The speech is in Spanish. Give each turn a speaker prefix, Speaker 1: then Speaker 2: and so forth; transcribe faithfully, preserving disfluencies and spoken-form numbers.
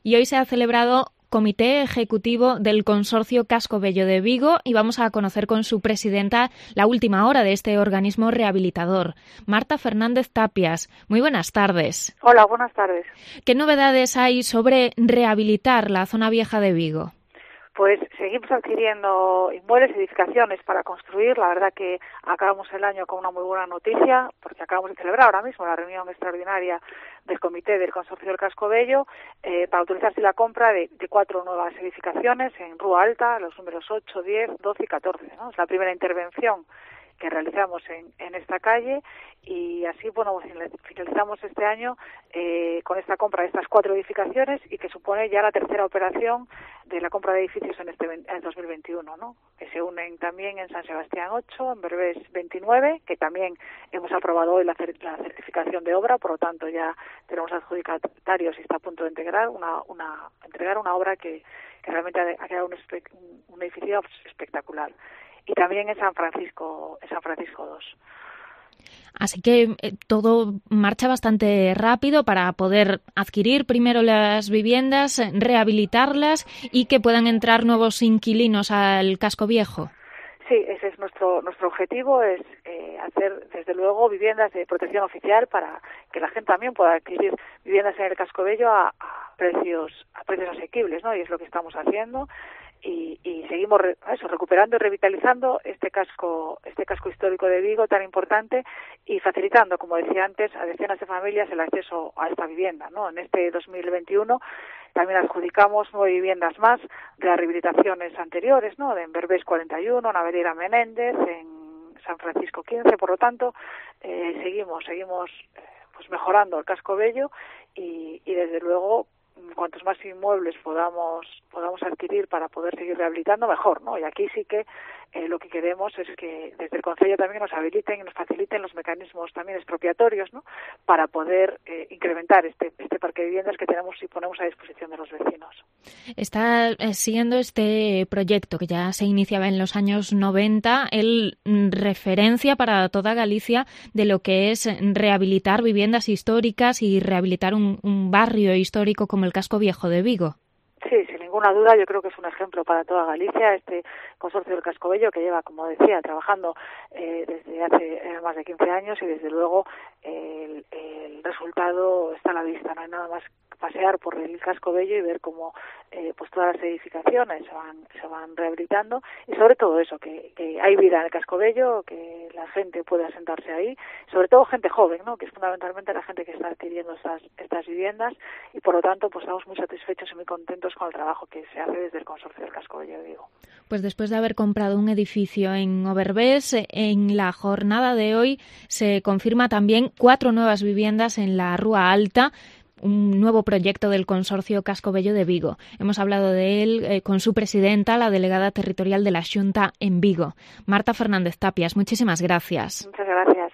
Speaker 1: y hoy se ha celebrado Comité Ejecutivo del Consorcio Casco Bello de Vigo y vamos a conocer con su presidenta la última hora de este organismo rehabilitador, Marta Fernández Tapias. Muy buenas tardes.
Speaker 2: Hola, buenas tardes.
Speaker 1: ¿Qué novedades hay sobre rehabilitar la zona vieja de Vigo?
Speaker 2: Pues seguimos adquiriendo inmuebles, edificaciones para construir. La verdad que acabamos el año con una muy buena noticia, porque acabamos de celebrar ahora mismo la reunión extraordinaria del Comité del Consorcio del Casco Bello eh, para autorizarse la compra de, de cuatro nuevas edificaciones en Rúa Alta, los números ocho, diez, doce y catorce, ¿no? Es la primera intervención que realizamos en, en esta calle y así, bueno, finalizamos este año eh, con esta compra de estas cuatro edificaciones y que supone ya la tercera operación de la compra de edificios en este en dos mil veintiuno, ¿no? Que se unen también en San Sebastián ocho, en Berbés veintinueve, que también hemos aprobado hoy la, la certificación de obra, por lo tanto ya tenemos adjudicatarios y está a punto de integrar una, una entregar una obra que, que realmente ha quedado un, espe, un edificio espectacular. Y también en San Francisco, en San Francisco dos.
Speaker 1: Así que eh, todo marcha bastante rápido para poder adquirir primero las viviendas, rehabilitarlas y que puedan entrar nuevos inquilinos al casco viejo.
Speaker 2: Sí, ese es nuestro nuestro objetivo, es eh, hacer desde luego viviendas de protección oficial para que la gente también pueda adquirir viviendas en el casco bello a, a precios a precios asequibles, ¿no? Y es lo que estamos haciendo. Y, y seguimos re, eso, recuperando y revitalizando este casco este casco histórico de Vigo tan importante y facilitando, como decía antes, a decenas de familias el acceso a esta vivienda, ¿no? En este dos mil veintiuno también adjudicamos nueve viviendas más de las rehabilitaciones anteriores, ¿no? De en Berbés cuarenta y uno, Navalera Menéndez, en San Francisco quince, por lo tanto, eh, seguimos seguimos eh, pues mejorando el casco bello y, y desde luego cuantos más inmuebles podamos podamos adquirir para poder seguir rehabilitando, mejor, ¿no? Y aquí sí que eh, lo que queremos es que desde el Concello también nos habiliten y nos faciliten los mecanismos también expropiatorios, ¿no? Para poder eh, incrementar este este parque de viviendas que tenemos y ponemos a disposición de los vecinos.
Speaker 1: Está siendo este proyecto que ya se iniciaba en los años noventa el referencia para toda Galicia de lo que es rehabilitar viviendas históricas y rehabilitar un, un barrio histórico como el Casco Viejo de Vigo.
Speaker 2: Sí, sin ninguna duda, yo creo que es un ejemplo para toda Galicia, este consorcio del Casco Bello que lleva, como decía, trabajando eh, desde hace eh, más de quince años y desde luego eh, el, el resultado está a la vista, no hay nada más que pasear por el Casco Bello y ver cómo eh, pues todas las edificaciones se van se van rehabilitando y sobre todo eso, que, que hay vida en el Casco Bello, que la gente puede asentarse ahí, sobre todo gente joven, ¿no? Que es fundamentalmente la gente que está adquiriendo estas estas viviendas y por lo tanto pues estamos muy satisfechos y muy contentos con el trabajo que se hace desde el Consorcio del Casco Bello de Vigo.
Speaker 1: Pues después de haber comprado un edificio en Oberbés, en la jornada de hoy se confirma también cuatro nuevas viviendas en la Rúa Alta, un nuevo proyecto del Consorcio Casco Bello de Vigo. Hemos hablado de él eh, con su presidenta, la delegada territorial de la Xunta en Vigo, Marta Fernández Tapias. Muchísimas gracias.
Speaker 2: Muchas gracias.